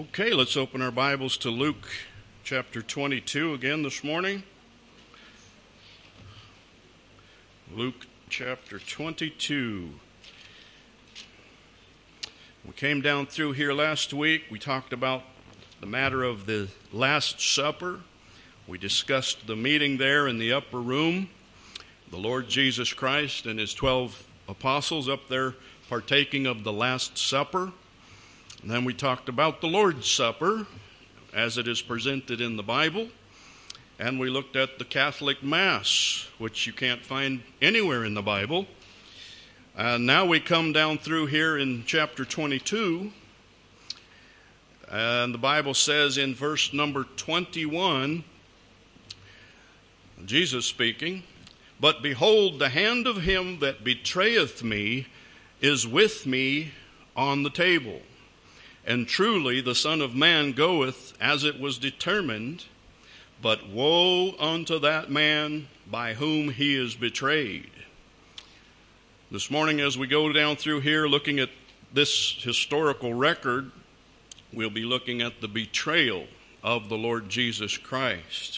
Okay, let's open our Bibles to Luke chapter 22 again this morning. Luke chapter 22. We came down through here last week. We talked about the matter of the Last Supper. We discussed the meeting there in the upper room. The Lord Jesus Christ and his 12 apostles up there partaking of the Last Supper. And then we talked about the Lord's Supper as it is presented in the Bible. And we looked at the Catholic Mass, which you can't find anywhere in the Bible. And now we come down through here in chapter 22. And the Bible says in verse number 21, Jesus speaking, "But behold, the hand of him that betrayeth me is with me on the table. And truly the Son of Man goeth as it was determined, but woe unto that man by whom he is betrayed." This morning as we go down through here looking at this historical record, we'll be looking at the betrayal of the Lord Jesus Christ.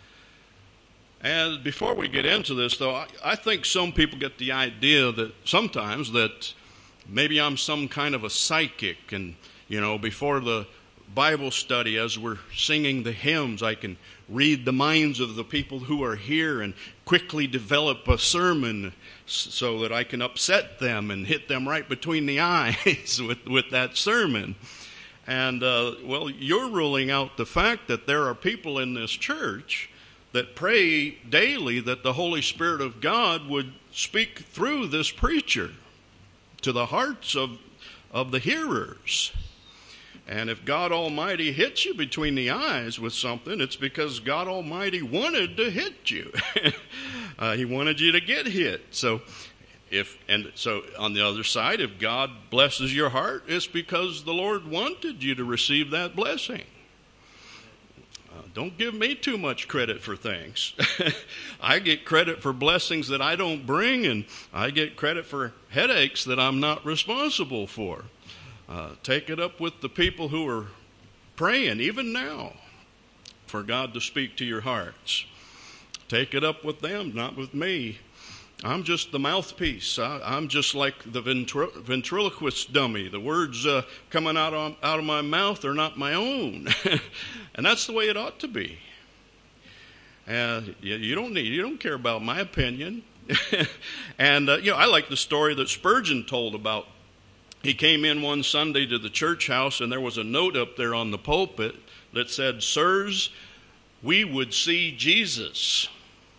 And before we get into this, though, I think some people get the idea that sometimes that maybe I'm some kind of a psychic, and before the Bible study, as we're singing the hymns, I can read the minds of the people who are here and quickly develop a sermon so that I can upset them and hit them right between the eyes with that sermon. And, you're ruling out the fact that there are people in this church that pray daily that the Holy Spirit of God would speak through this preacher to the hearts of the hearers. And if God Almighty hits you between the eyes with something, it's because God Almighty wanted to hit you. He wanted you to get hit. So on the other side, if God blesses your heart, it's because the Lord wanted you to receive that blessing. Don't give me too much credit for things. I get credit for blessings that I don't bring, and I get credit for headaches that I'm not responsible for. Take it up with the people who are praying, even now, for God to speak to your hearts. Take it up with them, not with me. I'm just the mouthpiece. I'm just like the ventriloquist dummy. The words coming out of my mouth are not my own. And that's the way it ought to be. You don't care about my opinion. And, I like the story that Spurgeon told about. He came in one Sunday to the church house, and there was a note up there on the pulpit that said, "Sirs, we would see Jesus."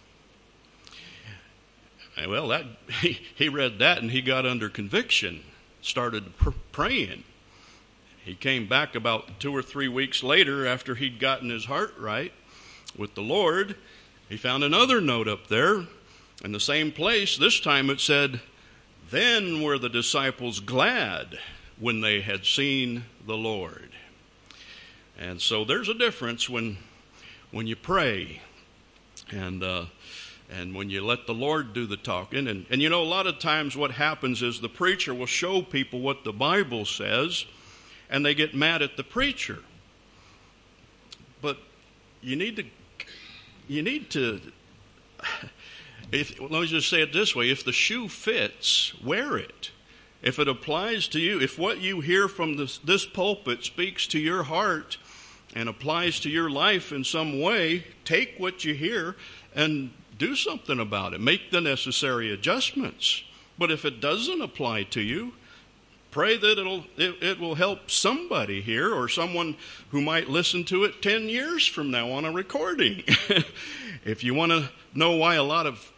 Well, he read that, and he got under conviction, started praying. He came back about 2 or 3 weeks later after he'd gotten his heart right with the Lord. He found another note up there in the same place. This time it said, "Then were the disciples glad when they had seen the Lord." And so there's a difference when you pray and when you let the Lord do the talking. And a lot of times what happens is the preacher will show people what the Bible says, and they get mad at the preacher. But you need to let me just say it this way: if the shoe fits, wear it. If it applies to you, if what you hear from this pulpit speaks to your heart and applies to your life in some way, take what you hear and do something about it. Make the necessary adjustments. But if it doesn't apply to you, pray that it will help somebody here or someone who might listen to it 10 years from now on a recording. If you want to know why a lot of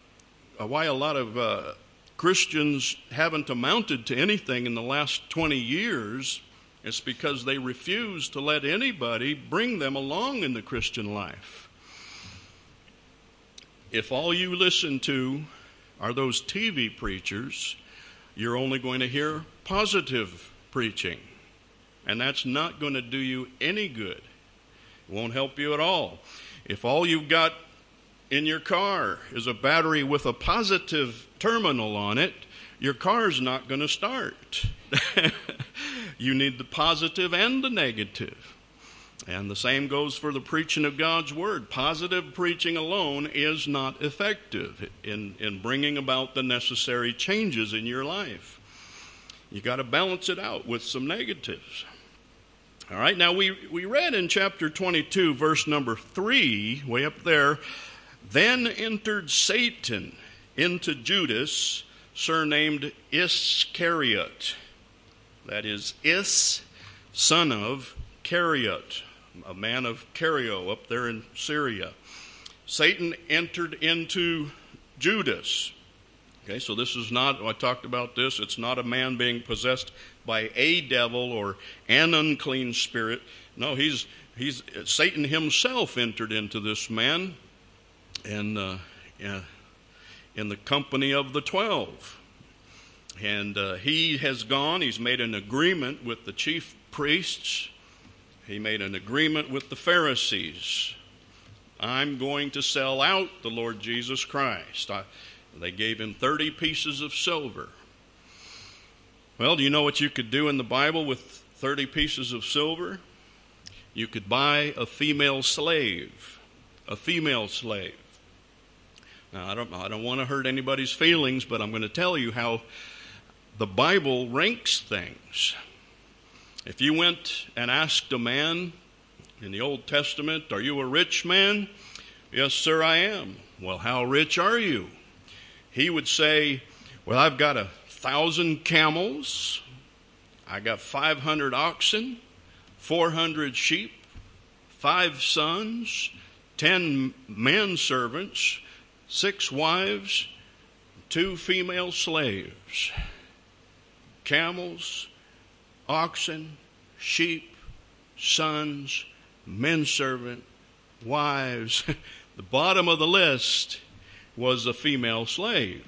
Christians haven't amounted to anything in the last 20 years, it's because they refuse to let anybody bring them along in the Christian life. If all you listen to are those TV preachers, you're only going to hear positive preaching. And that's not going to do you any good. It won't help you at all. If all you've got in your car is a battery with a positive terminal on it, your car's not going to start. You need the positive and the negative. And the same goes for the preaching of God's Word. Positive preaching alone is not effective in bringing about the necessary changes in your life. You got to balance it out with some negatives. All right, now we read in chapter 22, verse number 3, way up there, then entered Satan into Judas, surnamed Iscariot. That is, son of Cariot, a man of Cario up there in Syria. Satan entered into Judas. Okay, so this is not, I talked about this, it's not a man being possessed by a devil or an unclean spirit. No, Satan himself entered into this man and in the company of the 12. And he has gone, he's made an agreement with the chief priests. He made an agreement with the Pharisees. I'm going to sell out the Lord Jesus Christ. They gave him 30 pieces of silver. Well, do you know what you could do in the Bible with 30 pieces of silver? You could buy a female slave. A female slave. Now, I don't want to hurt anybody's feelings, but I'm going to tell you how the Bible ranks things. If you went and asked a man in the Old Testament, are you a rich man? Yes, sir, I am. Well, how rich are you? He would say, well, I've got 1,000 camels, I got 500 oxen, 400 sheep, 5 sons, 10 manservants, 6 wives, 2 female slaves. Camels, oxen, sheep, sons, menservant, wives. The bottom of the list was a female slave.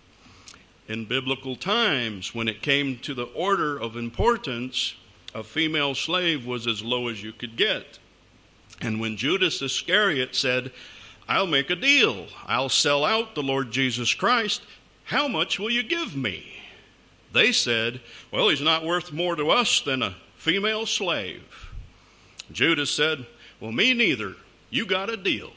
In biblical times, when it came to the order of importance, a female slave was as low as you could get. And when Judas Iscariot said, I'll make a deal, I'll sell out the Lord Jesus Christ, how much will you give me? They said, well, he's not worth more to us than a female slave. Judas said, well, me neither. You got a deal.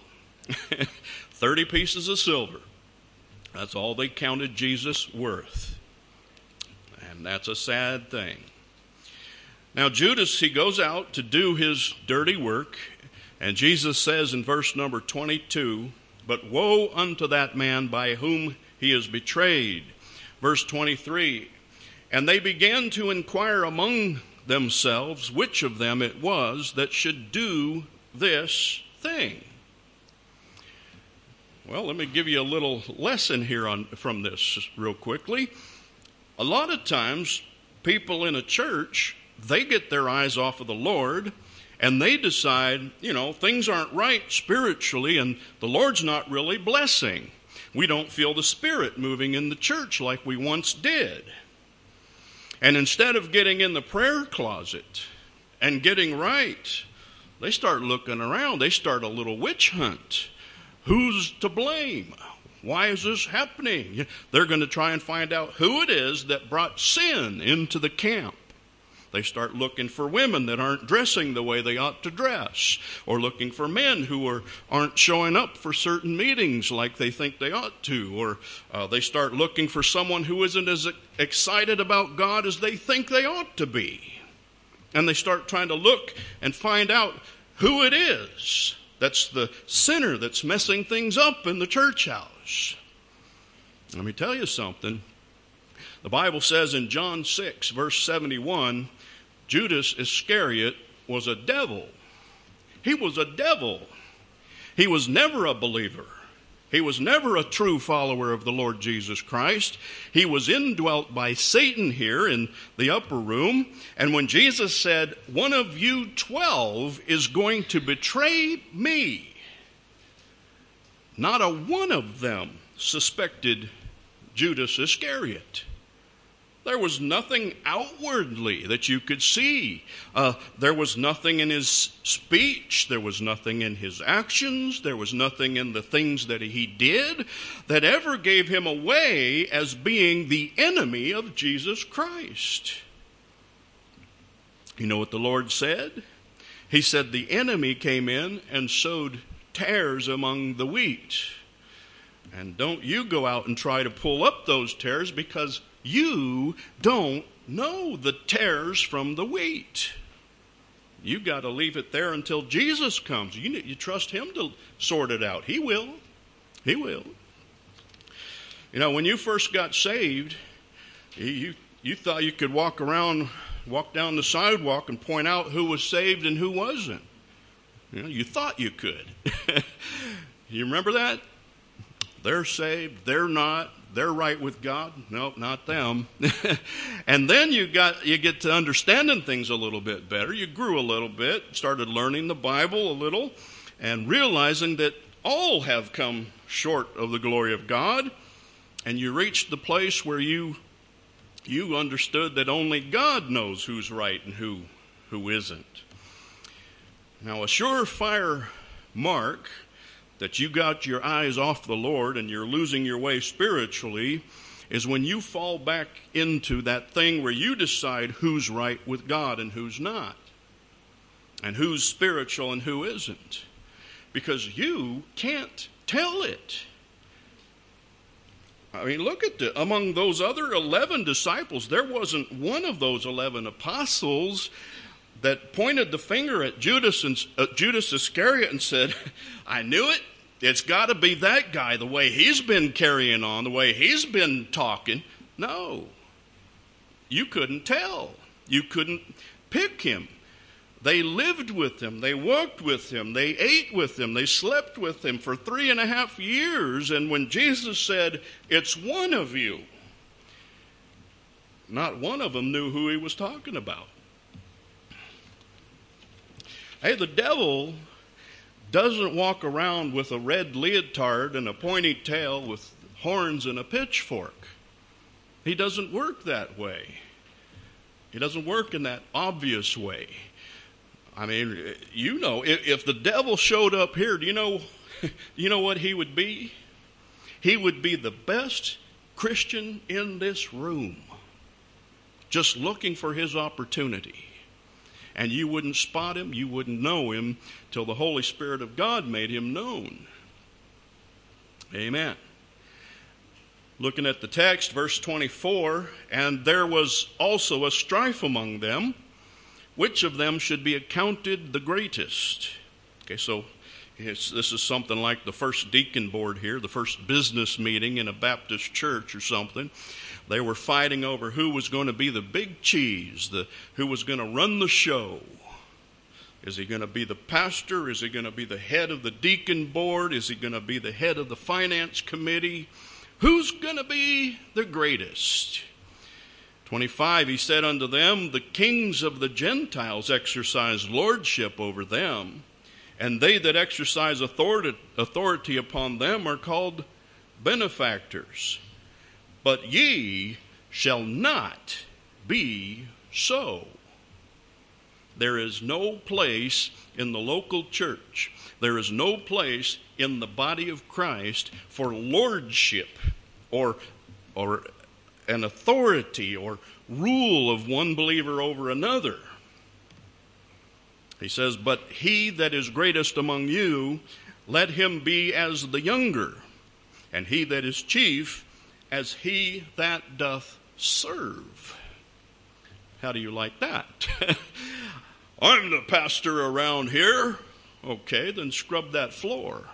30 pieces of silver. That's all they counted Jesus worth. And that's a sad thing. Now Judas, he goes out to do his dirty work. And Jesus says in verse number 22, but woe unto that man by whom he is betrayed. Verse 23, and they began to inquire among themselves which of them it was that should do this thing. Well, let me give you a little lesson here from this real quickly. A lot of times, people in a church, they get their eyes off of the Lord, and they decide, things aren't right spiritually, and the Lord's not really blessing. We don't feel the Spirit moving in the church like we once did. And instead of getting in the prayer closet and getting right, they start looking around. They start a little witch hunt. Who's to blame? Why is this happening? They're going to try and find out who it is that brought sin into the camp. They start looking for women that aren't dressing the way they ought to dress, or looking for men who aren't showing up for certain meetings like they think they ought to, or they start looking for someone who isn't as excited about God as they think they ought to be. And they start trying to look and find out who it is that's the sinner that's messing things up in the church house. Let me tell you something. The Bible says in John 6, verse 71, Judas Iscariot was a devil. He was a devil. He was never a believer. He was never a true follower of the Lord Jesus Christ. He was indwelt by Satan here in the upper room. And when Jesus said, one of you 12 is going to betray me, not a one of them suspected Judas Iscariot. There was nothing outwardly that you could see. There was nothing in his speech. There was nothing in his actions. There was nothing in the things that he did that ever gave him away as being the enemy of Jesus Christ. You know what the Lord said? He said the enemy came in and sowed tares among the wheat. And don't you go out and try to pull up those tares, because you don't know the tares from the wheat. You got to leave it there until Jesus comes. You trust him to sort it out. He will. He will. You know, when you first got saved, you thought you could walk down the sidewalk and point out who was saved and who wasn't. You know, you thought you could. You remember that? They're saved, they're not, they're right with God. Nope, not them. And then you get to understanding things a little bit better. You grew a little bit, started learning the Bible a little, and realizing that all have come short of the glory of God. And you reached the place where you understood that only God knows who's right and who isn't. Now, a surefire mark that you got your eyes off the Lord and you're losing your way spiritually is when you fall back into that thing where you decide who's right with God and who's not, and who's spiritual and who isn't, because you can't tell it. I mean, look at it. Among those other 11 disciples, there wasn't one of those 11 apostles that pointed the finger at Judas Iscariot and said, I knew it. It's got to be that guy, the way he's been carrying on, the way he's been talking. No. You couldn't tell. You couldn't pick him. They lived with him. They walked with him. They ate with him. They slept with him for 3.5 years. And when Jesus said, it's one of you, not one of them knew who he was talking about. Hey, the devil doesn't walk around with a red leotard and a pointy tail with horns and a pitchfork. He doesn't work that way. He doesn't work in that obvious way. I mean, you know, if the devil showed up here, do you know what he would be? He would be the best Christian in this room, just looking for his opportunity. And you wouldn't spot him, you wouldn't know him till the Holy Spirit of God made him known. Amen. Looking at the text, verse 24, and there was also a strife among them, which of them should be accounted the greatest? Okay, so this is something like the first deacon board here, the first business meeting in a Baptist church or something. They were fighting over who was going to be the big cheese, who was going to run the show. Is he going to be the pastor? Is he going to be the head of the deacon board? Is he going to be the head of the finance committee? Who's going to be the greatest? 25, he said unto them, the kings of the Gentiles exercise lordship over them, and they that exercise authority upon them are called benefactors. But ye shall not be so. There is no place in the local church, there is no place in the body of Christ for lordship or an authority or rule of one believer over another. He says, but he that is greatest among you, let him be as the younger, and he that is chief as he that doth serve. How do you like that? I'm the pastor around here. Okay, then scrub that floor.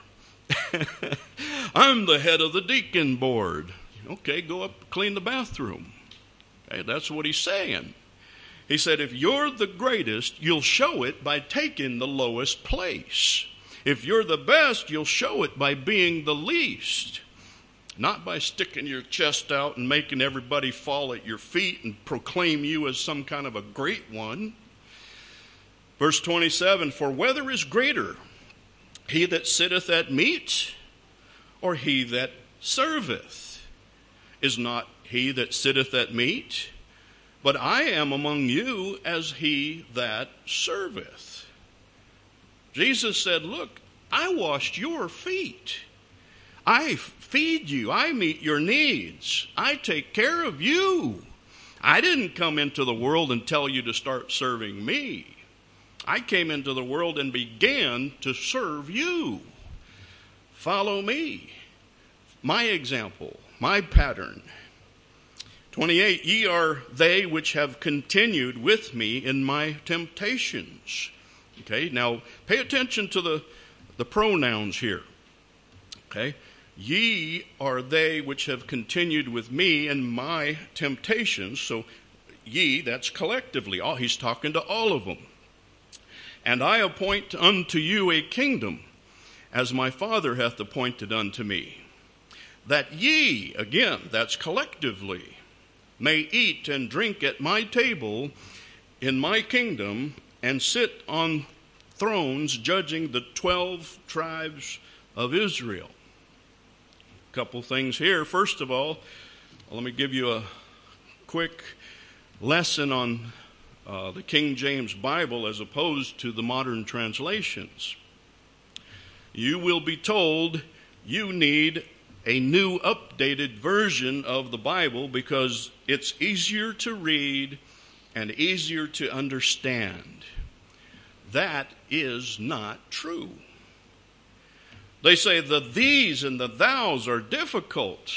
I'm the head of the deacon board. Okay, go up, clean the bathroom. Okay, that's what he's saying. He said, if you're the greatest, you'll show it by taking the lowest place. If you're the best, you'll show it by being the least. Not by sticking your chest out and making everybody fall at your feet and proclaim you as some kind of a great one. Verse 27, for whether is greater, he that sitteth at meat or he that serveth? Is not he that sitteth at meat? But I am among you as he that serveth. Jesus said, look, I washed your feet. I feed you. I meet your needs. I take care of you. I didn't come into the world and tell you to start serving me. I came into the world and began to serve you. Follow me, my example, my pattern. 28, ye are they which have continued with me in my temptations. Okay, now pay attention to the pronouns here. Okay, ye are they which have continued with me in my temptations. So ye, that's collectively. He's talking to all of them. And I appoint unto you a kingdom, as my Father hath appointed unto me, that ye, again, that's collectively, may eat and drink at my table in my kingdom, and sit on thrones judging the 12 tribes of Israel. A couple things here. First of all, let me give you a quick lesson on the King James Bible as opposed to the modern translations. You will be told you need a new updated version of the Bible because it's easier to read and easier to understand. That is not true. They say the these and the thous are difficult.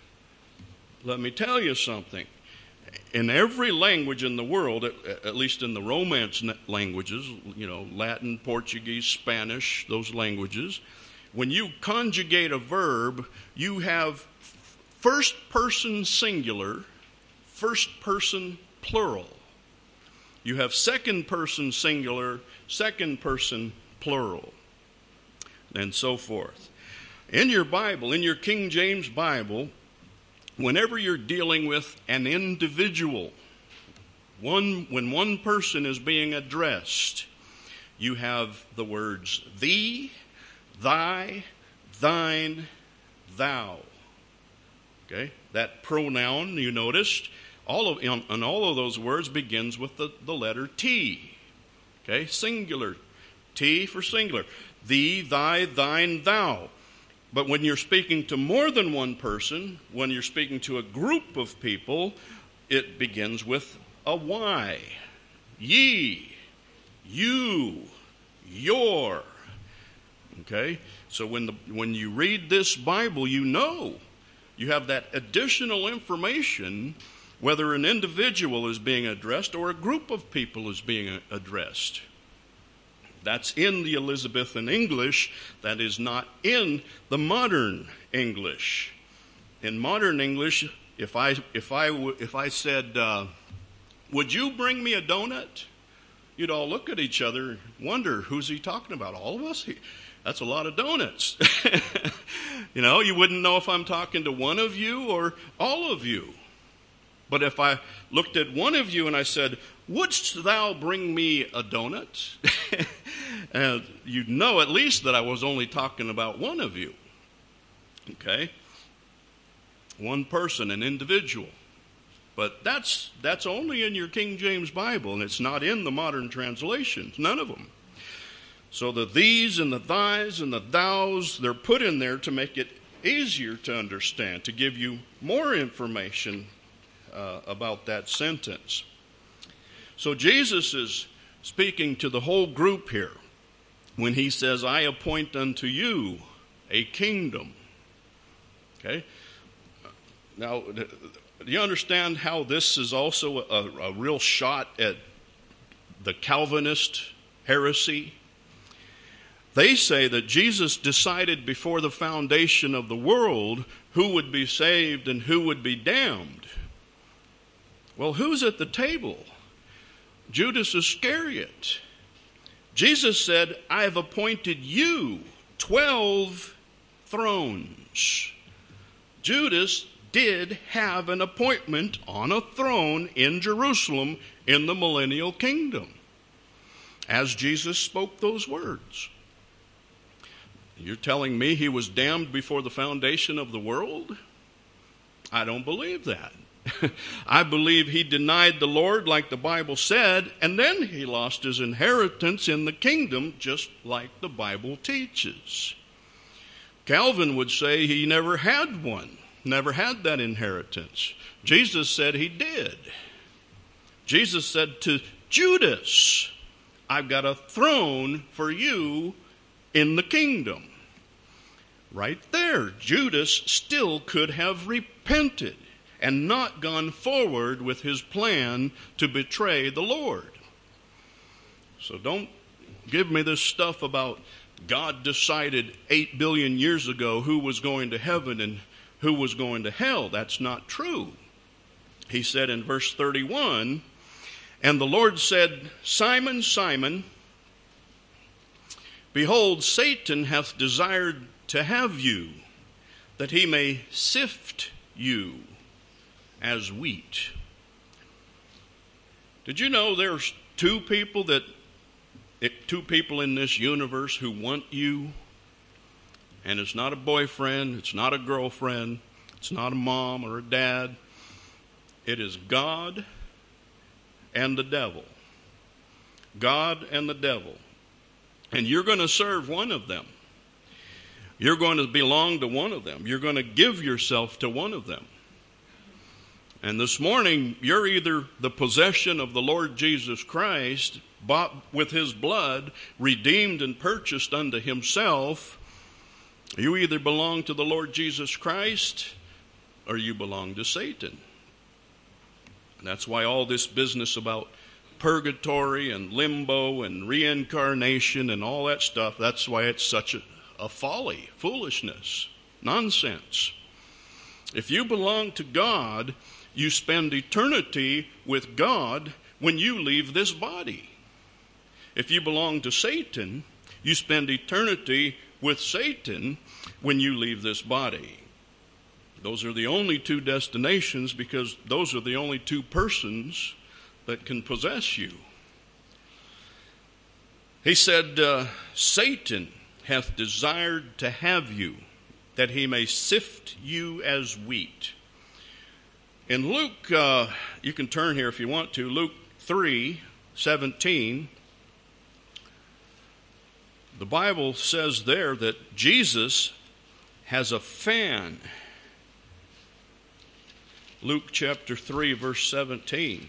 Let me tell you something. In every language in the world, at least in the Romance languages, Latin, Portuguese, Spanish, those languages, when you conjugate a verb, you have first person singular, first person plural. You have second person singular, second person plural, and so forth. In your Bible, in your King James Bible, whenever you're dealing with an individual, when one person is being addressed, you have the words thee, thy, thine, thou. Okay, that pronoun, you noticed, all of those words begins with the letter T. Okay, singular. T for singular. Thee, thy, thine, thou. But when you're speaking to more than one person, when you're speaking to a group of people, it begins with a Y. Ye, you, your. Okay? So when you read this Bible, you have that additional information, whether an individual is being addressed or a group of people is being addressed. That's in the Elizabethan English. That is not in the modern English. In modern English, if I said, "Would you bring me a donut?" You'd all look at each other and wonder, who's he talking about? All of us? That's a lot of donuts. You wouldn't know if I'm talking to one of you or all of you. But if I looked at one of you and I said, "Wouldst thou bring me a donut?" And you'd know at least that I was only talking about one of you. Okay? One person, an individual. But that's only in your King James Bible, and it's not in the modern translations, none of them. So the these and the thys and the thous, they're put in there to make it easier to understand, to give you more information about that sentence. So Jesus is speaking to the whole group here when he says, I appoint unto you a kingdom. Okay? Now, do you understand how this is also a real shot at the Calvinist heresy? They say that Jesus decided before the foundation of the world who would be saved and who would be damned. Well, who's at the table? Judas Iscariot. Jesus said, I have appointed you 12 thrones. Judas did have an appointment on a throne in Jerusalem in the millennial kingdom, as Jesus spoke those words. You're telling me he was damned before the foundation of the world? I don't believe that. I believe he denied the Lord like the Bible said, and then he lost his inheritance in the kingdom just like the Bible teaches. Calvin would say he never had one, never had that inheritance. Jesus said he did. Jesus said to Judas, I've got a throne for you in the kingdom. Right there, Judas still could have repented and not gone forward with his plan to betray the Lord. So don't give me this stuff about God decided 8 billion years ago who was going to heaven and who was going to hell. That's not true. He said in verse 31, and the Lord said, Simon, Simon, behold, Satan hath desired to have you, that he may sift you as wheat. Did you know there's two people in this universe who want you? And it's not a boyfriend, it's not a girlfriend, it's not a mom or a dad. It is God and the devil. God and the devil. And you're going to serve one of them. You're going to belong to one of them. You're going to give yourself to one of them. And this morning, you're either the possession of the Lord Jesus Christ, bought with his blood, redeemed and purchased unto himself. You either belong to the Lord Jesus Christ or you belong to Satan. That's why all this business about purgatory and limbo and reincarnation and all that stuff, that's why it's such a folly, foolishness, nonsense. If you belong to God, you spend eternity with God when you leave this body. If you belong to Satan, you spend eternity with Satan when you leave this body. Those are the only two destinations, because those are the only two persons that can possess you. He said, Satan hath desired to have you, that he may sift you as wheat. In Luke, you can turn here if you want to, Luke 3:17, the Bible says there that Jesus has a fan. Luke chapter 3, verse 17.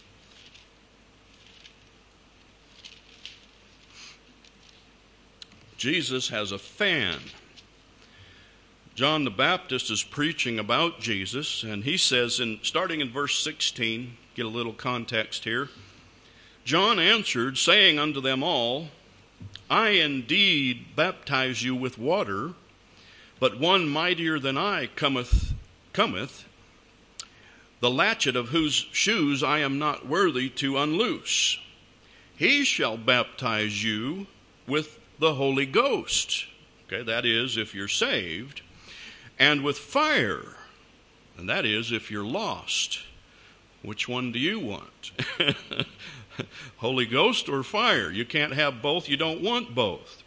Jesus has a fan. John the Baptist is preaching about Jesus, and he says, starting in verse 16, get a little context here. John answered, saying unto them all, I indeed baptize you with water, but one mightier than I cometh, the latchet of whose shoes I am not worthy to unloose. He shall baptize you with the Holy Ghost. Okay, that is, if you're saved. And with fire. And that is, if you're lost. Which one do you want? Holy Ghost or fire? You can't have both. You don't want both.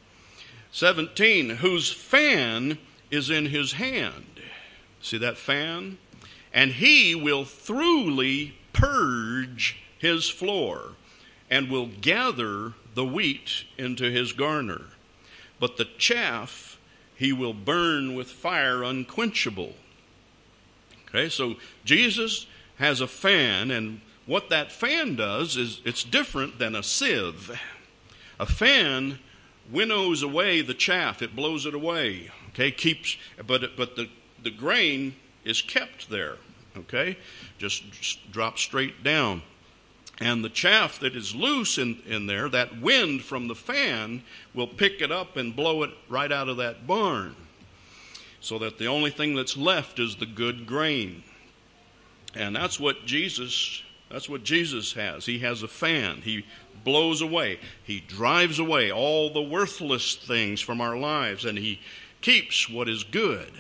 17, whose fan is in his hand. See that fan? And he will thoroughly purge his floor, and will gather the wheat into his garner. But the chaff he will burn with fire unquenchable. Okay, so Jesus has a fan, and what that fan does is it's different than a sieve. A fan winnows away the chaff, it blows it away. Okay, but the grain is kept there. Okay, just drops straight down. And the chaff that is loose in there, that wind from the fan will pick it up and blow it right out of that barn. So that the only thing that's left is the good grain. And that's what Jesus has. He has a fan. He blows away. He drives away all the worthless things from our lives, and he keeps what is good.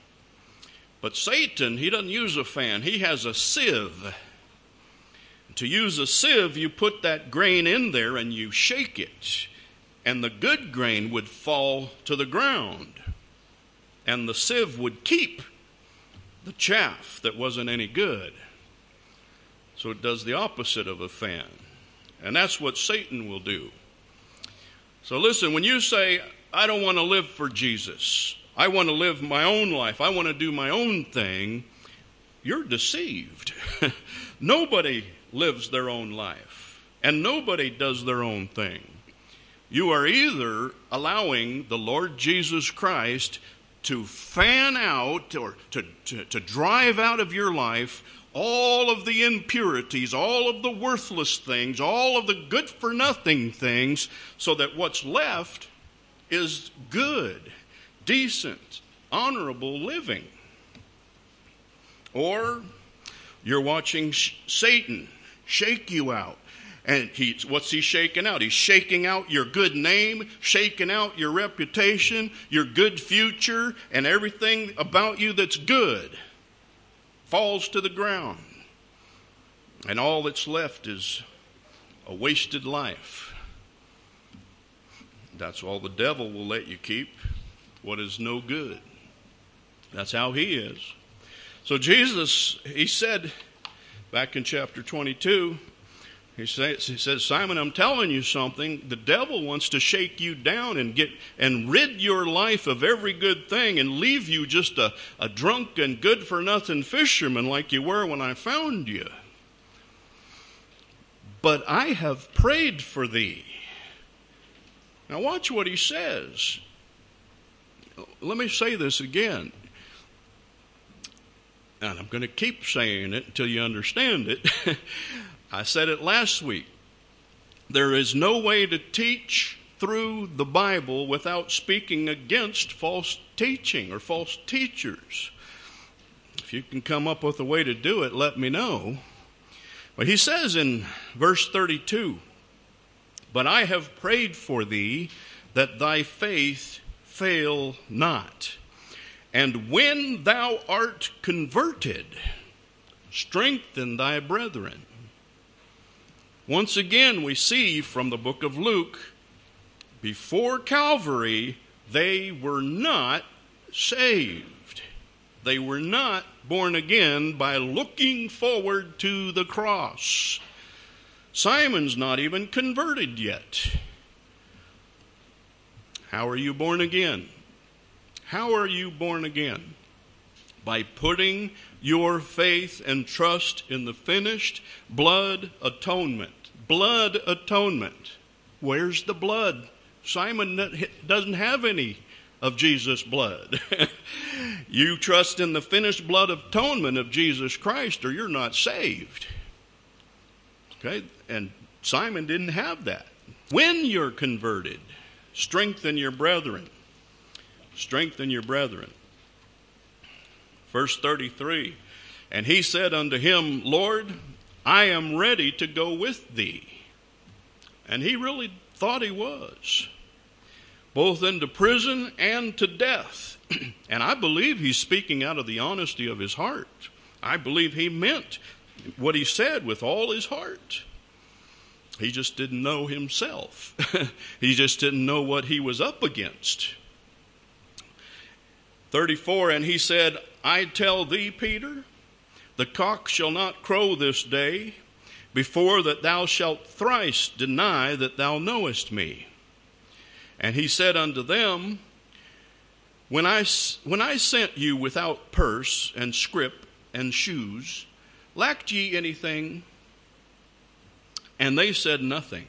But Satan, he doesn't use a fan. He has a sieve. To use a sieve, you put that grain in there and you shake it, and the good grain would fall to the ground, and the sieve would keep the chaff that wasn't any good. So it does the opposite of a fan, and that's what Satan will do. So listen, when you say, I don't want to live for Jesus, I want to live my own life, I want to do my own thing, you're deceived. Nobody lives their own life, and nobody does their own thing. You are either allowing the Lord Jesus Christ to fan out or to drive out of your life all of the impurities, all of the worthless things, all of the good-for-nothing things, so that what's left is good, decent, honorable living. Or you're watching Satan shake you out. And what's he shaking out? He's shaking out your good name, shaking out your reputation, your good future, and everything about you that's good falls to the ground. And all that's left is a wasted life. That's all the devil will let you keep, what is no good. That's how he is. So Jesus, he said back in chapter 22, he says, Simon, I'm telling you something. The devil wants to shake you down and rid your life of every good thing and leave you just a drunken, good-for-nothing fisherman like you were when I found you. But I have prayed for thee. Now watch what he says. Let me say this again. And I'm going to keep saying it until you understand it. I said it last week. There is no way to teach through the Bible without speaking against false teaching or false teachers. If you can come up with a way to do it, let me know. But he says in verse 32, but I have prayed for thee that thy faith fail not. And when thou art converted, strengthen thy brethren. Once again, we see from the book of Luke, before Calvary, they were not saved. They were not born again by looking forward to the cross. Simon's not even converted yet. How are you born again? How are you born again? By putting your faith and trust in the finished blood atonement. Blood atonement. Where's the blood? Simon doesn't have any of Jesus' blood. You trust in the finished blood atonement of Jesus Christ or you're not saved. Okay? And Simon didn't have that. When you're converted, strengthen your brethren. Strengthen your brethren. Verse 33, and he said unto him, Lord, I am ready to go with thee. And he really thought he was, both into prison and to death. And I believe he's speaking out of the honesty of his heart. I believe he meant what he said with all his heart. He just didn't know himself. He just didn't know what he was up against. 34, and he said, I tell thee, Peter, the cock shall not crow this day before that thou shalt thrice deny that thou knowest me. And he said unto them, when I sent you without purse and scrip and shoes, lacked ye anything? And they said nothing.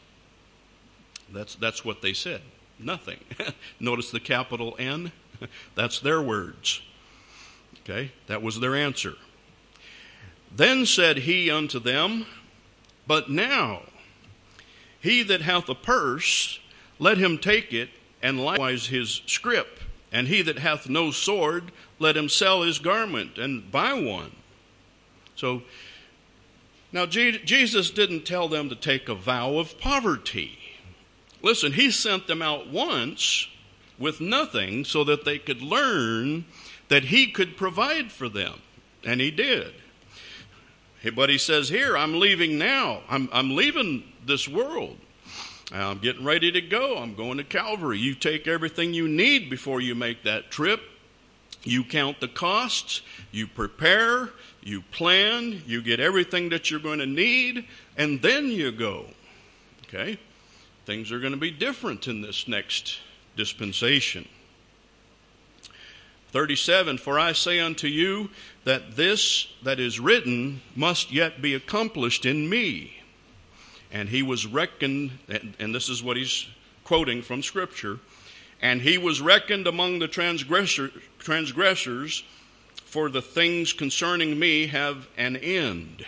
That's what they said. Nothing. Notice the capital N. That's their words. Okay, that was their answer. Then said he unto them, but now he that hath a purse, let him take it, and likewise his scrip. And he that hath no sword, let him sell his garment and buy one. So, now Jesus didn't tell them to take a vow of poverty. Listen, he sent them out once with nothing so that they could learn that he could provide for them. And he did. But he says here, I'm leaving now. I'm leaving this world. I'm getting ready to go. I'm going to Calvary. You take everything you need before you make that trip. You count the costs. You prepare. You plan. You get everything that you're going to need. And then you go. Okay? Things are going to be different in this next dispensation. 37, for I say unto you that this that is written must yet be accomplished in me. And he was reckoned, and this is what he's quoting from Scripture, and he was reckoned among the transgressors, for the things concerning me have an end.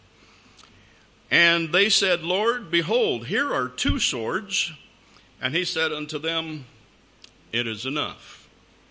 And they said, Lord, behold, here are 2 swords. And he said unto them, it is enough.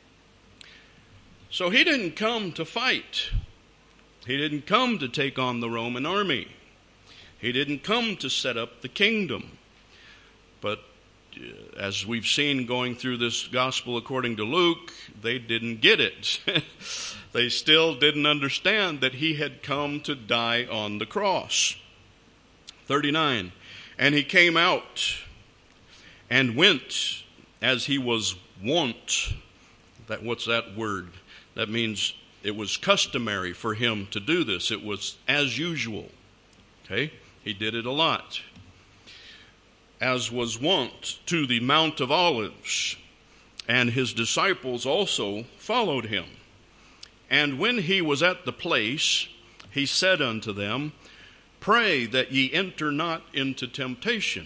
So he didn't come to fight. He didn't come to take on the Roman army. He didn't come to set up the kingdom. But as we've seen going through this gospel according to Luke, they didn't get it. They still didn't understand that he had come to die on the cross. 39, and he came out and went as he was wont. What's that word? That means it was customary for him to do this. It was as usual. Okay? He did it a lot. As was wont, to the Mount of Olives, and his disciples also followed him. And when he was at the place, he said unto them, pray that ye enter not into temptation.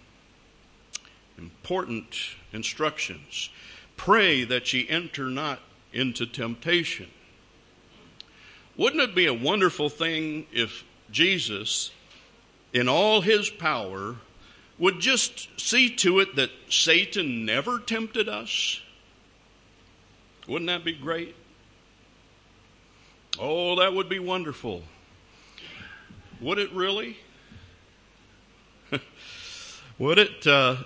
Important instructions. Pray that ye enter not into temptation. Wouldn't it be a wonderful thing if Jesus, in all his power, would just see to it that Satan never tempted us? Wouldn't that be great? Oh, that would be wonderful. Would it really? Would it?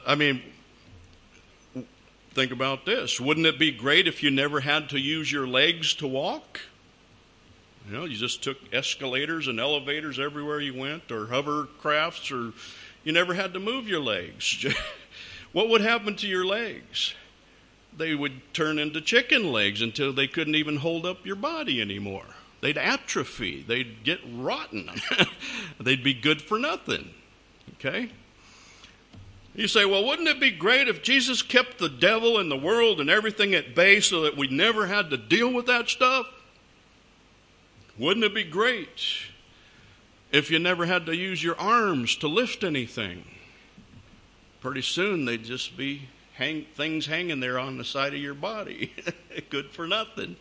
Think about this. Wouldn't it be great if you never had to use your legs to walk? You know, you just took escalators and elevators everywhere you went, or hovercrafts, or you never had to move your legs. What would happen to your legs? They would turn into chicken legs until they couldn't even hold up your body anymore. They'd atrophy. They'd get rotten. They'd be good for nothing. Okay? You say, well, wouldn't it be great if Jesus kept the devil and the world and everything at bay so that we never had to deal with that stuff? Wouldn't it be great if you never had to use your arms to lift anything? Pretty soon they'd just be things hanging there on the side of your body. Good for nothing.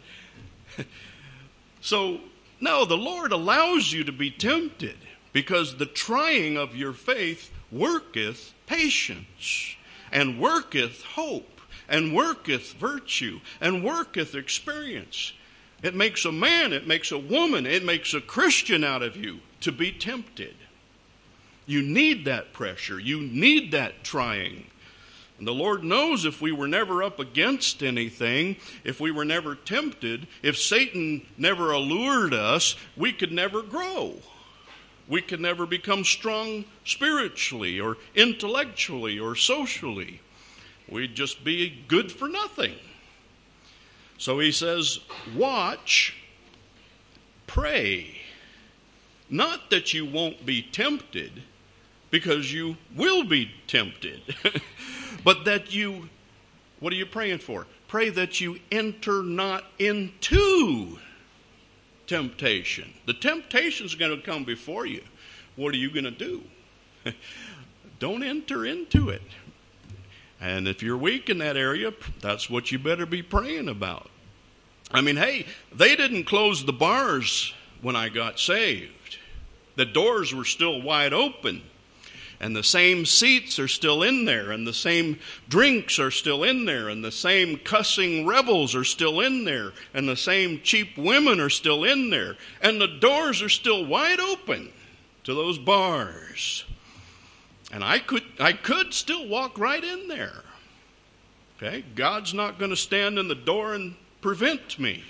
So, no, the Lord allows you to be tempted because the trying of your faith worketh patience, and worketh hope, and worketh virtue, and worketh experience. It makes a man, it makes a woman, it makes a Christian out of you to be tempted. You need that pressure. You need that trying. And the Lord knows if we were never up against anything, if we were never tempted, if Satan never allured us, we could never grow. We could never become strong spiritually or intellectually or socially. We'd just be good for nothing. So he says, watch, pray. Not that you won't be tempted, because you will be tempted. But that you, what are you praying for? Pray that you enter not into temptation. The temptation's going to come before you. What are you going to do? Don't enter into it. And if you're weak in that area, that's what you better be praying about. I mean, hey, they didn't close the bars when I got saved. The doors were still wide open. And the same seats are still in there, and the same drinks are still in there, and the same cussing rebels are still in there, and the same cheap women are still in there, and the doors are still wide open to those bars. And I could still walk right in there. Okay? God's not going to stand in the door and prevent me.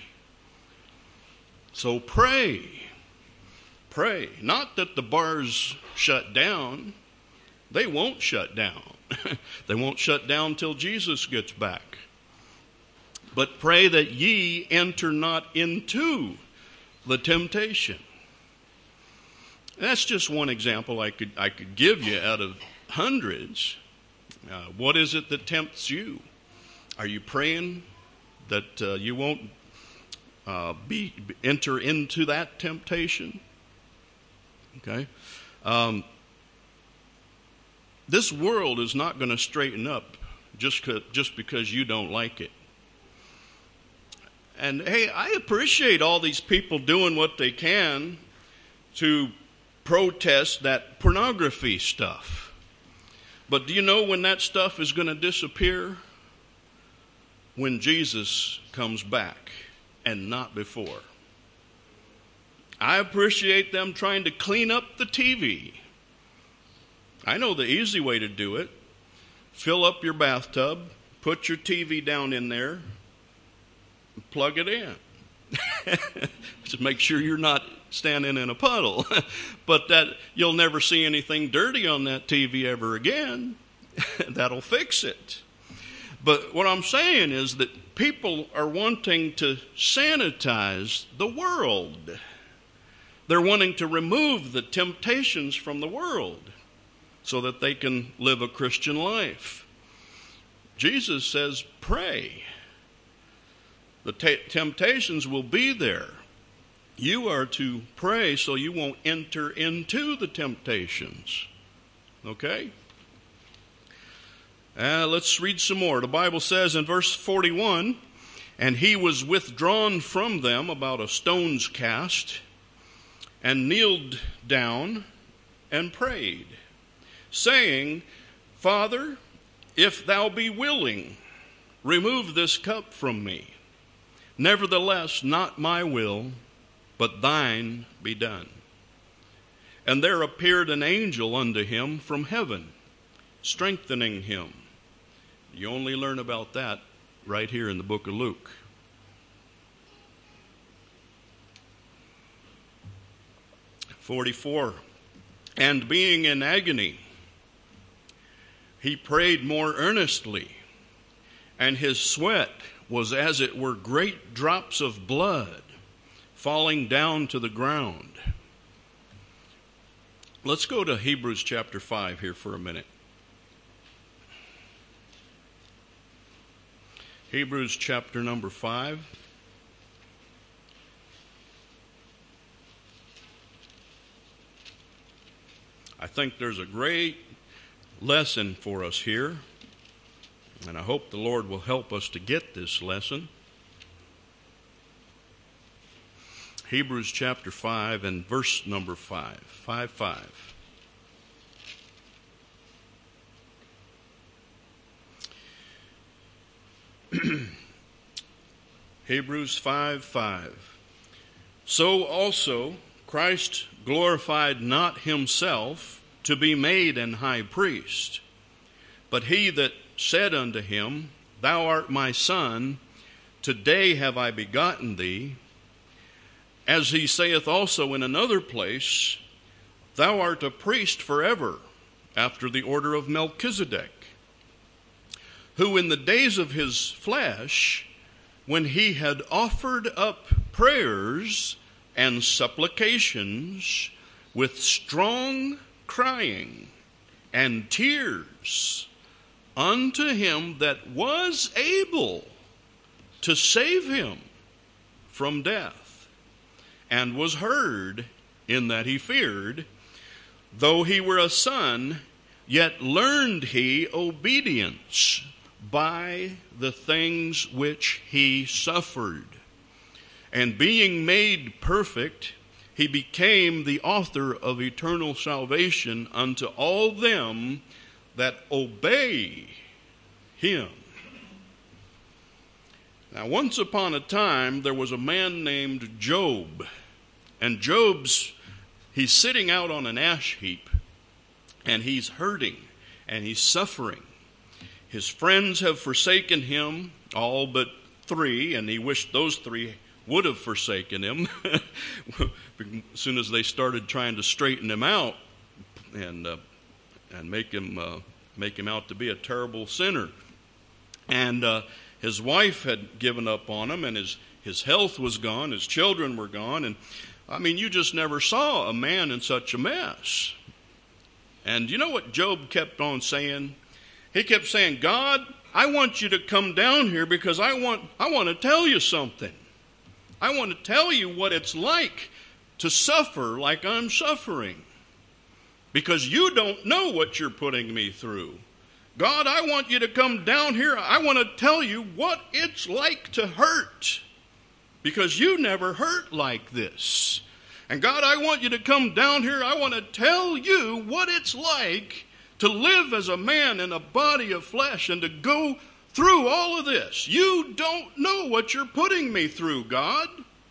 So pray. Pray. Not that the bars shut down. They won't shut down. They won't shut down till Jesus gets back. But pray that ye enter not into the temptation. That's just one example I could give you out of hundreds. What is it that tempts you? Are you praying that you won't enter into that temptation. Okay? This world is not going to straighten up just because you don't like it. And hey, I appreciate all these people doing what they can to protest that pornography stuff. But do you know when that stuff is going to disappear? When Jesus comes back, and not before. I appreciate them trying to clean up the TV. I know the easy way to do it. Fill up your bathtub, put your TV down in there, and plug it in. Just make sure you're not standing in a puddle. But that you'll never see anything dirty on that TV ever again. That'll fix it. But what I'm saying is that people are wanting to sanitize the world. They're wanting to remove the temptations from the world so that they can live a Christian life. Jesus says, pray. The temptations will be there. You are to pray so you won't enter into the temptations. Okay? Let's read some more. The Bible says in verse 41, and he was withdrawn from them about a stone's cast, and kneeled down and prayed, saying, Father, if thou be willing, remove this cup from me. Nevertheless, not my will, but thine be done. And there appeared an angel unto him from heaven, strengthening him. You only learn about that right here in the book of Luke. "44, and being in agony, he prayed more earnestly, and his sweat was as it were great drops of blood falling down to the ground." Let's go to Hebrews chapter 5 here for a minute. Hebrews chapter number 5. I think there's a great lesson for us here, and I hope the Lord will help us to get this lesson. Hebrews chapter 5 and verse number 5. 5:5. Hebrews 5:5. So also Christ glorified not himself to be made an high priest, but he that said unto him, Thou art my son, today have I begotten thee. As he saith also in another place, Thou art a priest forever, after the order of Melchizedek, who in the days of his flesh, when he had offered up prayers and supplications with strong crying and tears unto him that was able to save him from death, and was heard in that he feared, though he were a son, yet learned he obedience by the things which he suffered. And being made perfect, he became the author of eternal salvation unto all them that obey him. Now, once upon a time, there was a man named Job. And he's sitting out on an ash heap, and he's hurting, and he's suffering. His friends have forsaken him, all but 3, and he wished those 3 would have forsaken him as soon as they started trying to straighten him out and make him out to be a terrible sinner. And his wife had given up on him, and his health was gone, his children were gone, and I mean, you just never saw a man in such a mess. And you know what Job kept on saying? He kept saying, God, I want you to come down here because I want to tell you something. I want to tell you what it's like to suffer like I'm suffering. Because you don't know what you're putting me through. God, I want you to come down here. I want to tell you what it's like to hurt. Because you never hurt like this. And God, I want you to come down here. I want to tell you what it's like to live as a man in a body of flesh and to go through all of this. You don't know what you're putting me through, God.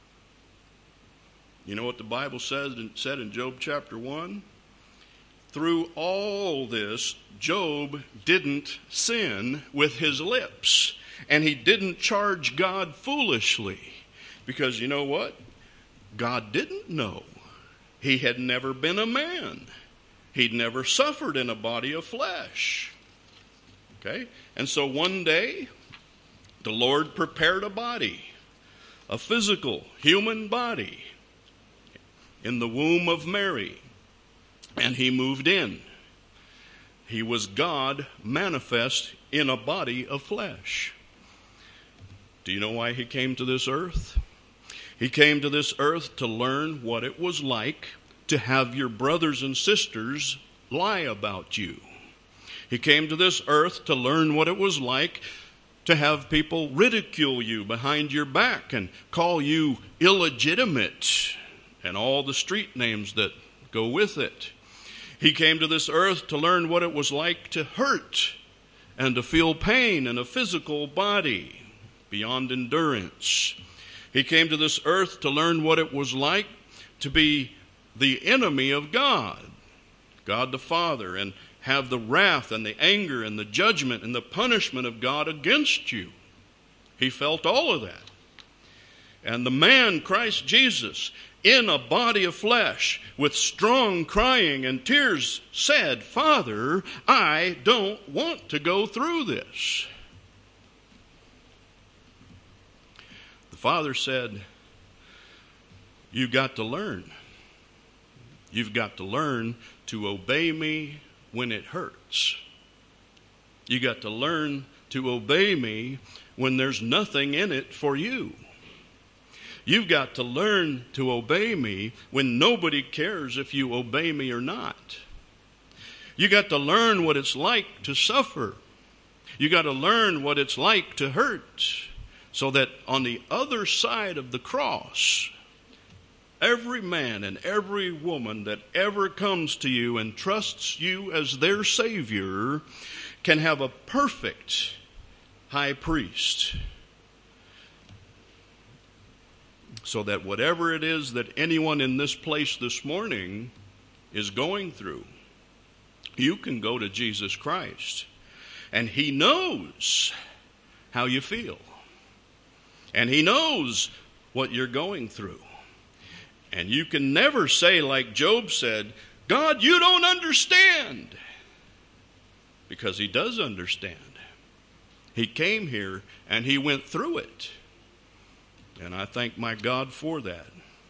You know what the Bible said in Job chapter 1? Through all this, Job didn't sin with his lips. And he didn't charge God foolishly. Because you know what? God didn't know. He had never been a man. He'd never suffered in a body of flesh. Okay? And so one day, the Lord prepared a body, a physical human body, in the womb of Mary. And he moved in. He was God manifest in a body of flesh. Do you know why he came to this earth? He came to this earth to learn what it was like to have your brothers and sisters lie about you. He came to this earth to learn what it was like to have people ridicule you behind your back and call you illegitimate and all the street names that go with it. He came to this earth to learn what it was like to hurt and to feel pain in a physical body beyond endurance. He came to this earth to learn what it was like to be the enemy of God, God the Father, and have the wrath and the anger and the judgment and the punishment of God against you. He felt all of that. And the man, Christ Jesus, in a body of flesh, with strong crying and tears, said, Father, I don't want to go through this. The Father said, you've got to learn. You've got to learn to obey me when it hurts. You got to learn to obey me when there's nothing in it for you. You've got to learn to obey me when nobody cares if you obey me or not. You got to learn what it's like to suffer. You got to learn what it's like to hurt, so that on the other side of the cross, every man and every woman that ever comes to you and trusts you as their Savior can have a perfect high priest. So that whatever it is that anyone in this place this morning is going through, you can go to Jesus Christ. And He knows how you feel. And He knows what you're going through. And you can never say like Job said, God, you don't understand. Because He does understand. He came here and He went through it. And I thank my God for that.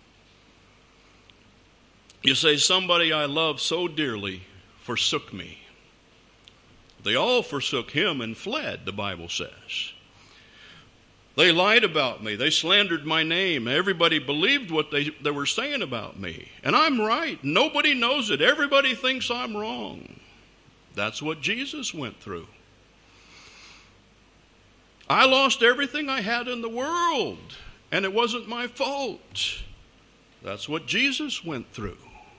You say, somebody I love so dearly forsook me. They all forsook Him and fled, the Bible says. They lied about me. They slandered my name. Everybody believed what they were saying about me. And I'm right. Nobody knows it. Everybody thinks I'm wrong. That's what Jesus went through. I lost everything I had in the world. And it wasn't my fault. That's what Jesus went through.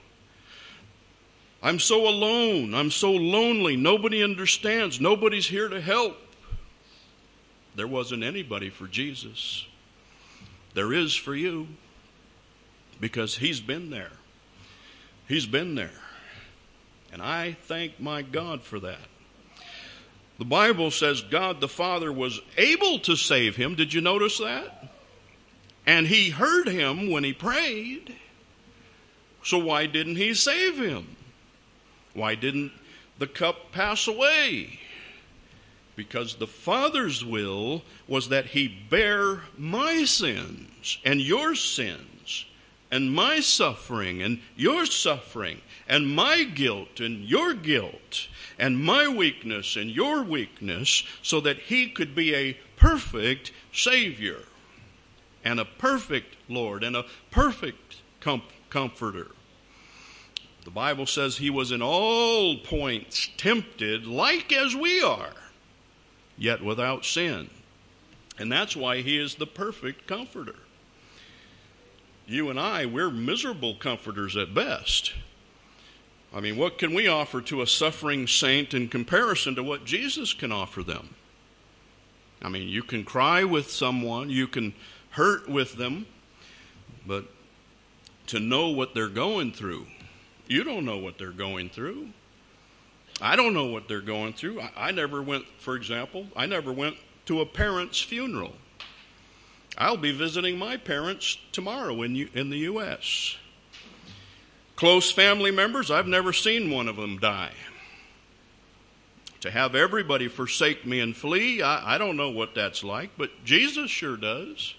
I'm so alone. I'm so lonely. Nobody understands. Nobody's here to help. There wasn't anybody for Jesus. There is for you. Because He's been there. He's been there. And I thank my God for that. The Bible says God the Father was able to save him. Did you notice that? And He heard him when he prayed. So why didn't He save him? Why didn't the cup pass away? Because the Father's will was that He bear my sins and your sins and my suffering and your suffering and my guilt and your guilt and my weakness and your weakness, so that he could be a perfect Savior and a perfect Lord and a perfect comforter. The Bible says he was in all points tempted like as we are, yet without sin. And that's why he is the perfect comforter. You and I, we're miserable comforters at best. I mean, what can we offer to a suffering saint in comparison to what Jesus can offer them? I mean, you can cry with someone, you can hurt with them, but to know what they're going through, you don't know what they're going through. I don't know what they're going through. I never went, for example, to a parent's funeral. I'll be visiting my parents tomorrow in the U.S. Close family members, I've never seen one of them die. To have everybody forsake me and flee, I don't know what that's like, but Jesus sure does.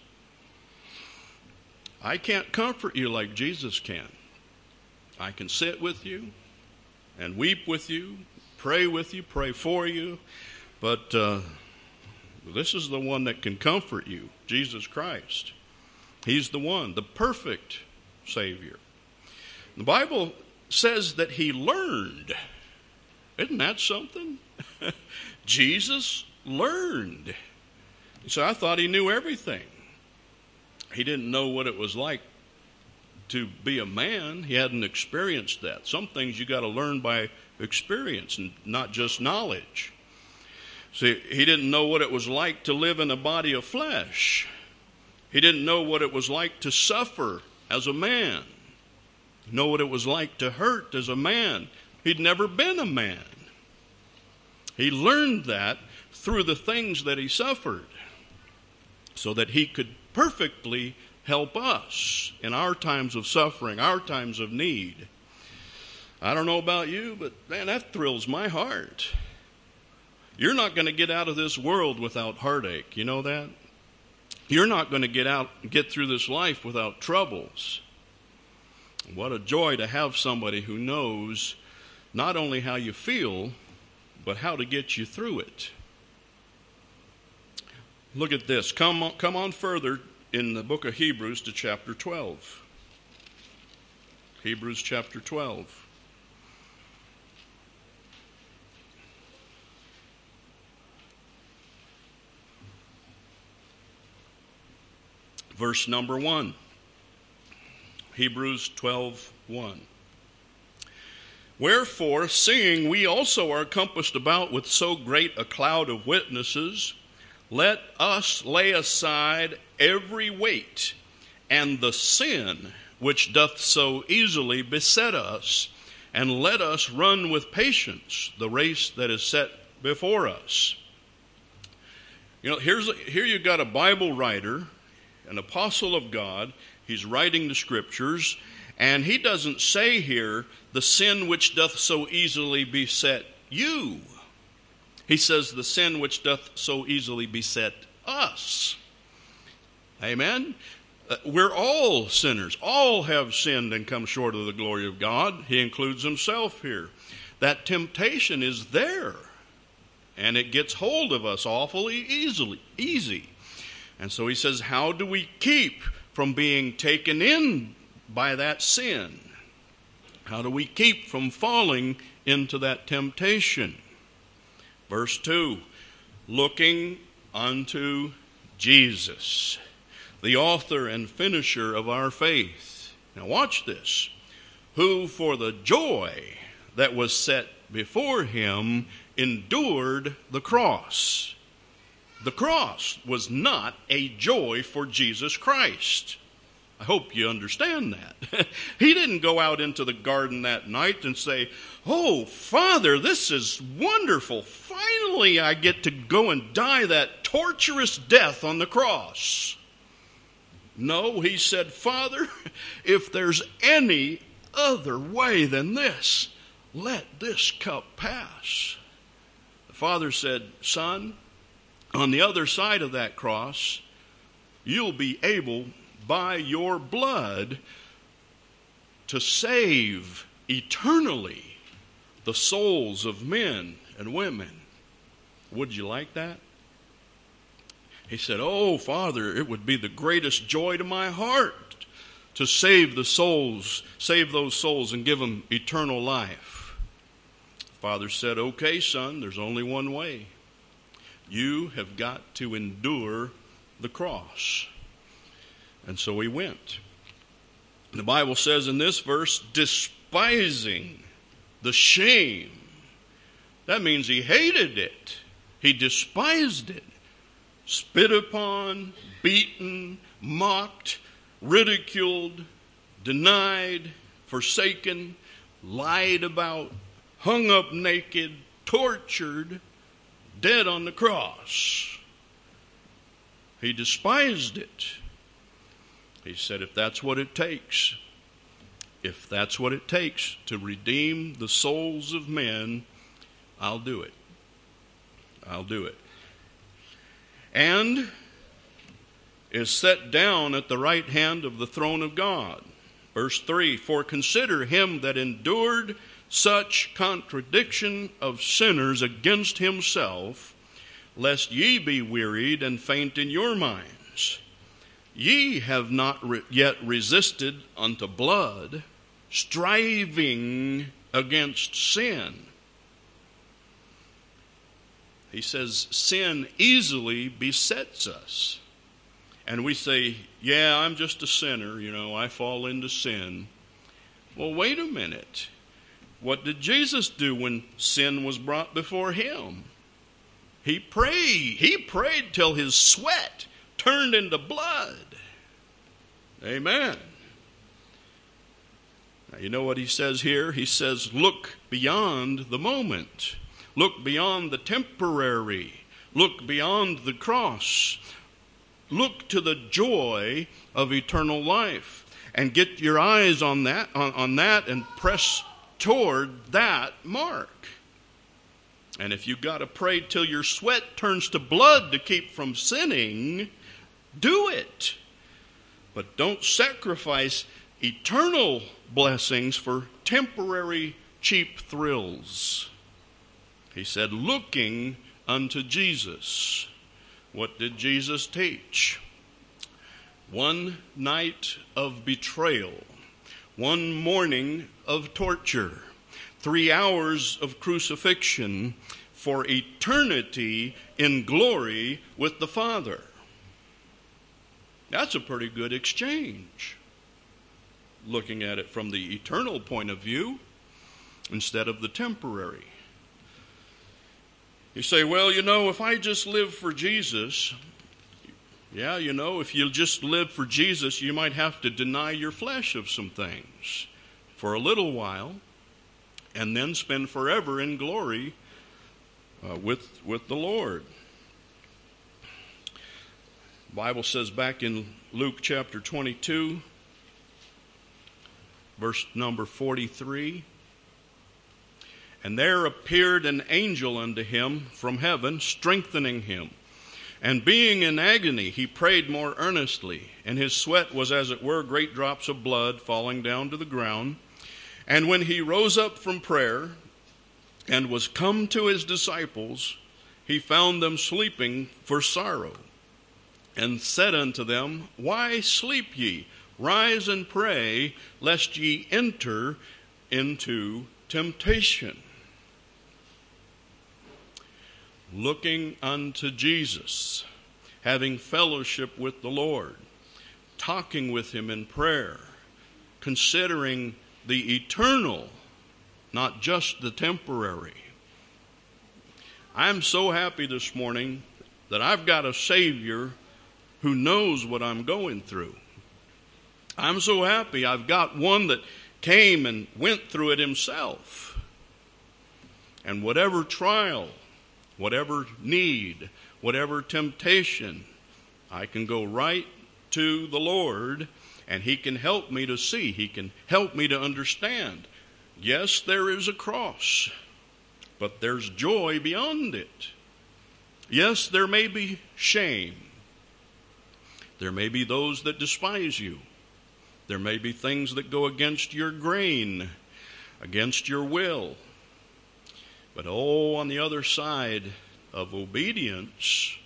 I can't comfort you like Jesus can. I can sit with you and weep with you, pray with you, pray for you, but this is the one that can comfort you, Jesus Christ. He's the one, the perfect Savior. The Bible says that he learned. Isn't that something? Jesus learned. So I thought he knew everything. He didn't know what it was like to be a man. He hadn't experienced that. Some things you got to learn by experience and not just knowledge. See, he didn't know what it was like to live in a body of flesh. He didn't know what it was like to suffer as a man. Know what it was like to hurt as a man. He'd never been a man. He learned that through the things that he suffered, so that he could perfectly help us in our times of suffering, our times of need. I don't know about you, but man, that thrills my heart. You're not going to get out of this world without heartache. You know that? You're not going to get through this life without troubles. What a joy to have somebody who knows not only how you feel, but how to get you through it. Look at this. Come on further in the book of Hebrews to chapter 12. Hebrews chapter 12. Verse number 1. Hebrews 12:1. Wherefore, seeing we also are compassed about with so great a cloud of witnesses, let us lay aside every weight and the sin which doth so easily beset us, and let us run with patience the race that is set before us. You know, here you got a Bible writer, an apostle of God. He's writing the scriptures, and he doesn't say here, the sin which doth so easily beset you. He says, the sin which doth so easily beset us. Amen? We're all sinners. All have sinned and come short of the glory of God. He includes himself here. That temptation is there, and it gets hold of us awfully easy. And so he says, how do we keep from being taken in by that sin? How do we keep from falling into that temptation? Verse 2, looking unto Jesus, the author and finisher of our faith. Now watch this. Who for the joy that was set before him endured the cross. The cross was not a joy for Jesus Christ. I hope you understand that. He didn't go out into the garden that night and say, oh, Father, this is wonderful. Finally, I get to go and die that torturous death on the cross. No, he said, Father, if there's any other way than this, let this cup pass. The Father said, Son, on the other side of that cross, you'll be able, by your blood, to save eternally the souls of men and women. Would you like that? He said, "Oh, Father, it would be the greatest joy to my heart to save the souls, save those souls and give them eternal life." Father said, "Okay, son, there's only one way. You have got to endure the cross." And so he went. The Bible says in this verse, despising the shame. That means he hated it. He despised it. Spit upon, beaten, mocked, ridiculed, denied, forsaken, lied about, hung up naked, tortured, dead on the cross. He despised it. He said, if that's what it takes to redeem the souls of men, I'll do it. I'll do it. And is set down at the right hand of the throne of God. Verse 3, for consider him that endured such contradiction of sinners against himself, lest ye be wearied and faint in your minds. Ye have not yet resisted unto blood, striving against sin. He says sin easily besets us. And we say, yeah, I'm just a sinner, I fall into sin. Well, wait a minute. What did Jesus do when sin was brought before him? He prayed. He prayed till his sweat turned into blood. Amen. Now, you know what he says here? He says, look beyond the moment. Look beyond the temporary. Look beyond the cross. Look to the joy of eternal life. And get your eyes on that and press toward that mark. And if you've got to pray till your sweat turns to blood to keep from sinning, do it. But don't sacrifice eternal blessings for temporary cheap thrills. He said, looking unto Jesus. What did Jesus teach? One night of betrayal, one morning of torture, 3 hours of crucifixion for eternity in glory with the Father. That's a pretty good exchange, looking at it from the eternal point of view instead of the temporary. You say, well, if I just live for Jesus, if you just live for Jesus, you might have to deny your flesh of some things for a little while and then spend forever in glory with the Lord. The Bible says back in Luke chapter 22, verse number 43, and there appeared an angel unto him from heaven, strengthening him. And being in agony, he prayed more earnestly, and his sweat was as it were great drops of blood falling down to the ground. And when he rose up from prayer and was come to his disciples, he found them sleeping for sorrow, and said unto them, why sleep ye? Rise and pray, lest ye enter into temptation. Looking unto Jesus, having fellowship with the Lord, talking with him in prayer, considering the eternal, not just the temporary. I'm so happy this morning that I've got a Savior who knows what I'm going through. I'm so happy I've got one that came and went through it himself. And whatever trial, whatever need, whatever temptation, I can go right to the Lord, and he can help me to see. He can help me to understand. Yes, there is a cross, but there's joy beyond it. Yes, there may be shame. There may be those that despise you. There may be things that go against your grain, against your will. But on the other side of obedience,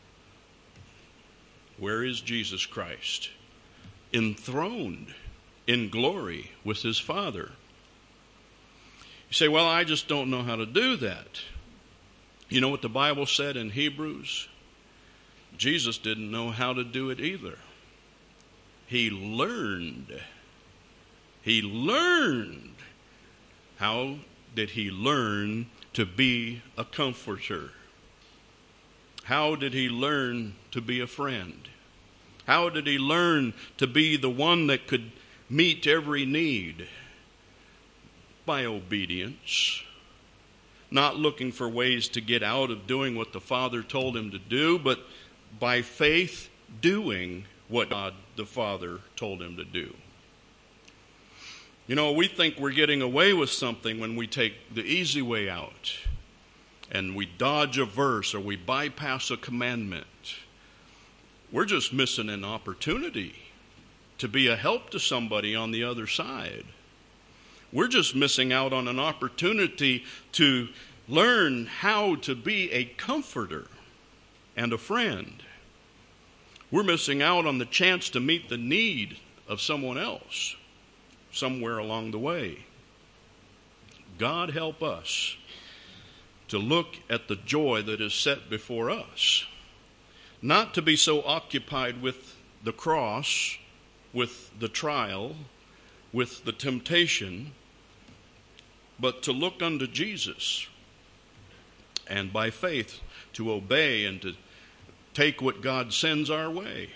where is Jesus Christ? Enthroned in glory with his Father. You say, well, I just don't know how to do that. You know what the Bible said in Hebrews? Jesus didn't know how to do it either. He learned. He learned. How did he learn to be a comforter? How did he learn to be a friend? How did he learn to be the one that could meet every need? By obedience. Not looking for ways to get out of doing what the Father told him to do, but by faith doing what God the Father told him to do. You know, we think we're getting away with something when we take the easy way out and we dodge a verse or we bypass a commandment. We're just missing an opportunity to be a help to somebody on the other side. We're just missing out on an opportunity to learn how to be a comforter and a friend. We're missing out on the chance to meet the need of someone else somewhere along the way. God help us to look at the joy that is set before us. Not to be so occupied with the cross, with the trial, with the temptation, but to look unto Jesus and by faith to obey and to take what God sends our way.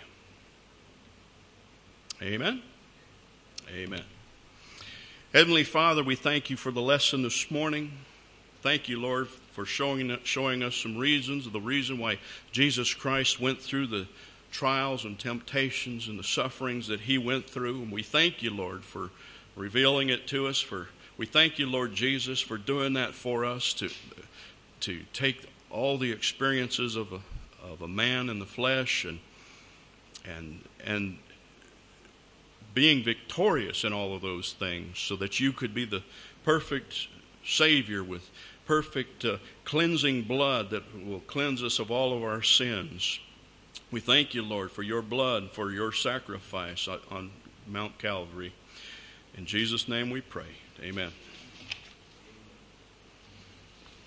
Amen? Amen. Heavenly Father, we thank you for the lesson this morning. Thank you, Lord, for showing us some reasons, the reason why Jesus Christ went through the trials and temptations and the sufferings that he went through. And we thank you, Lord, for revealing it to us. We thank you, Lord Jesus, for doing that for us, to take all the experiences of a man in the flesh and being victorious in all of those things so that you could be the perfect Savior with perfect cleansing blood that will cleanse us of all of our sins. We thank you, Lord, for your blood, for your sacrifice on Mount Calvary. In Jesus' name we pray. Amen.